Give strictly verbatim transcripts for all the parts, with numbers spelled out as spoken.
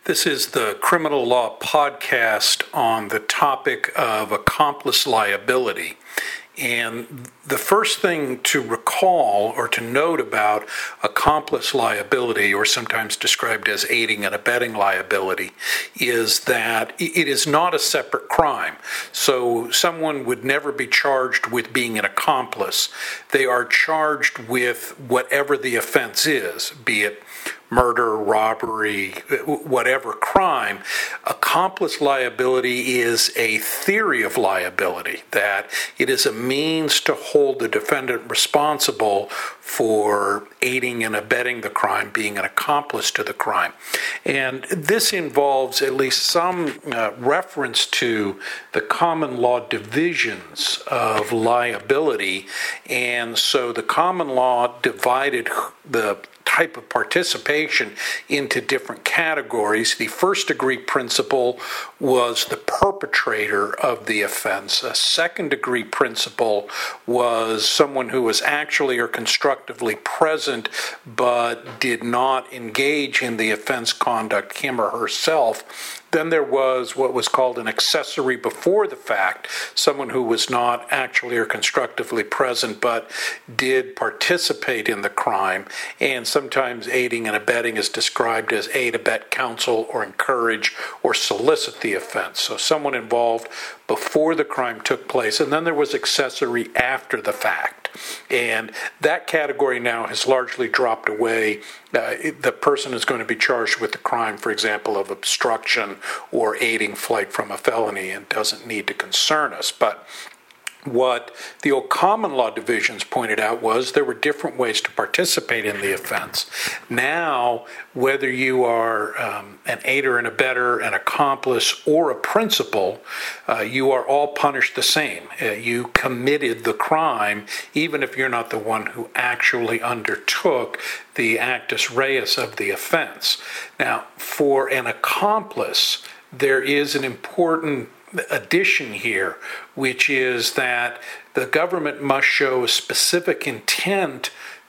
This is the Criminal Law Podcast on the topic of accomplice liability. And the first thing to recall or to note about accomplice liability, or sometimes described as aiding and abetting liability, is that it is not a separate crime. So someone would never be charged with being an accomplice. They are charged with whatever the offense is, be it murder, robbery, whatever crime. Accomplice liability is a theory of liability, that it is a means to hold the defendant responsible for aiding and abetting the crime, being an accomplice to the crime. And this involves at least some uh, reference to the common law divisions of liability. And so the common law divided the type of participation into different categories. The first degree principle was the perpetrator of the offense. A second degree principle was someone who was actually or constructively present but did not engage in the offense conduct, him or herself. Then there was what was called an accessory before the fact, someone who was not actually or constructively present but did participate in the crime. And sometimes aiding and abetting is described as aid, abet, counsel, or encourage, or solicit the offense. So someone involved before the crime took place, and then there was accessory after the fact. And that category now has largely dropped away. Uh, the person is going to be charged with the crime, for example, of obstruction or aiding flight from a felony, and doesn't need to concern us. But what the old common law divisions pointed out was there were different ways to participate in the offense. Now, whether you are um, an aider and abetter, an accomplice, or a principal, uh, you are all punished the same. Uh, you committed the crime, even if you're not the one who actually undertook the actus reus of the offense. Now, for an accomplice, there is an important addition here, which is that the government must show a specific intent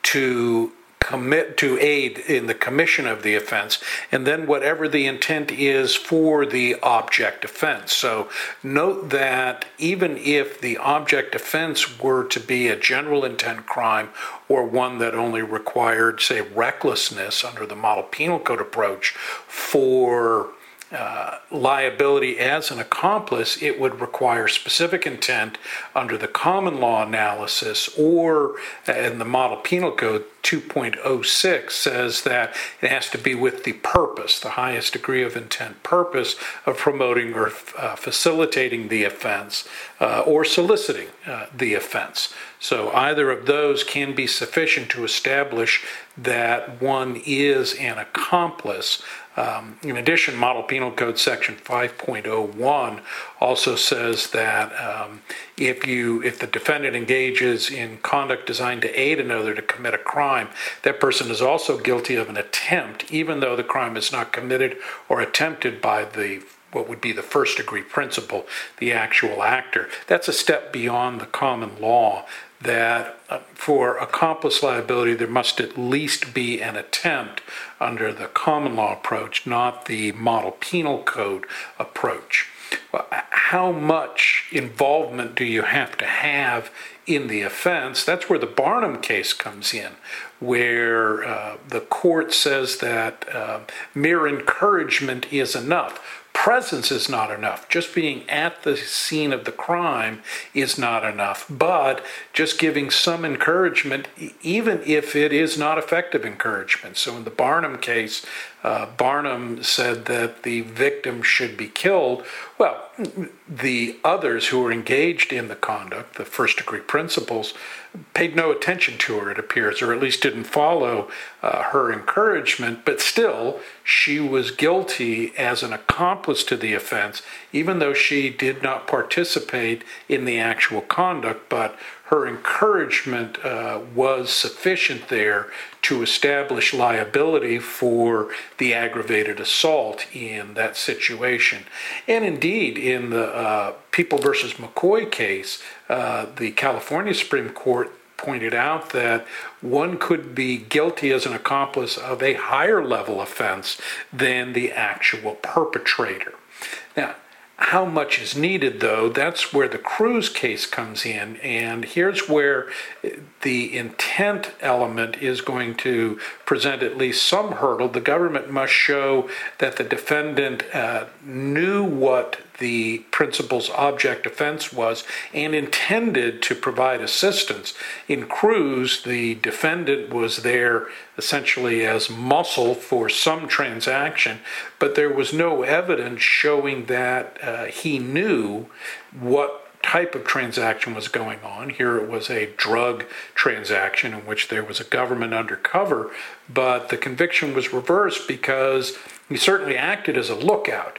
to commit to aid in the commission of the offense, and then whatever the intent is for the object offense. So note that even if the object offense were to be a general intent crime, or one that only required, say, recklessness under the model penal code approach for Uh, liability as an accomplice, it would require specific intent under the common law analysis, or uh, in the model penal code two point oh six says that it has to be with the purpose, the highest degree of intent purpose of promoting or uh, facilitating the offense uh, or soliciting uh, the offense. So either of those can be sufficient to establish that one is an accomplice. Um, in addition, Model Penal Code Section five point oh one also says that um, if you, if the defendant engages in conduct designed to aid another to commit a crime, that person is also guilty of an attempt, even though the crime is not committed or attempted by the what would be the first degree principle, the actual actor. That's a step beyond the common law, that uh, for accomplice liability, there must at least be an attempt under the common law approach, not the model penal code approach. Well, how much involvement do you have to have in the offense? That's where the Barnum case comes in, where uh, the court says that uh, mere encouragement is enough. Presence is not enough. Just being at the scene of the crime is not enough. But just giving some encouragement, even if it is not effective encouragement. So in the Barnum case, uh, Barnum said that the victim should be killed. Well, the others who were engaged in the conduct, the first degree principals, paid no attention to her, it appears, or at least didn't follow uh, her encouragement, but still, she was guilty as an accomplice to the offense, even though she did not participate in the actual conduct, but her encouragement uh, was sufficient there to establish liability for the aggravated assault in that situation. And indeed, in the uh, People versus McCoy case, uh, the California Supreme Court pointed out that one could be guilty as an accomplice of a higher level offense than the actual perpetrator. Now, how much is needed, though? That's where the Cruz case comes in, and here's where the intent element is going to present at least some hurdle. The government must show that the defendant uh, knew what the principal's object offense was and intended to provide assistance. In Cruz, the defendant was there essentially as muscle for some transaction, but there was no evidence showing that uh, he knew what type of transaction was going on. Here it was a drug transaction in which there was a government undercover, but the conviction was reversed because he certainly acted as a lookout,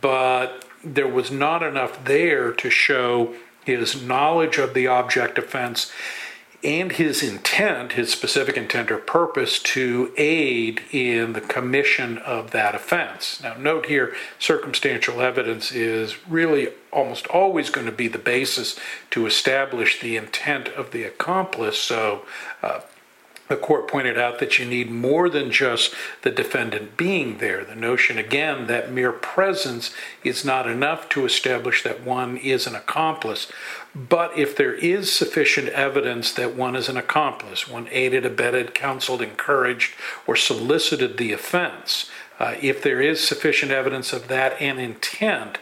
but there was not enough there to show his knowledge of the object offense and his intent, his specific intent or purpose to aid in the commission of that offense. Now, note here, circumstantial evidence is really almost always going to be the basis to establish the intent of the accomplice. So, uh, the court pointed out that you need more than just the defendant being there. The notion, again, that mere presence is not enough to establish that one is an accomplice. But if there is sufficient evidence that one is an accomplice, one aided, abetted, counseled, encouraged, or solicited the offense, uh, if there is sufficient evidence of that and intent,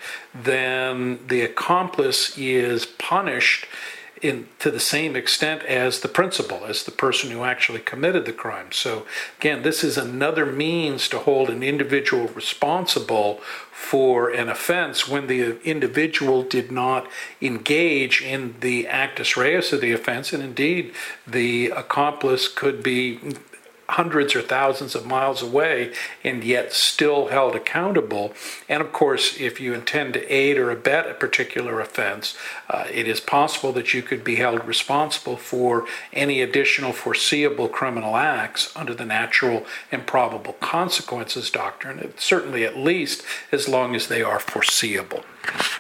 then the accomplice is punished in, to the same extent as the principal, as the person who actually committed the crime. So again, this is another means to hold an individual responsible for an offense when the individual did not engage in the actus reus of the offense, and indeed the accomplice could be hundreds or thousands of miles away and yet still held accountable. And of course, if you intend to aid or abet a particular offense, uh, it is possible that you could be held responsible for any additional foreseeable criminal acts under the natural and probable consequences doctrine, certainly at least as long as they are foreseeable.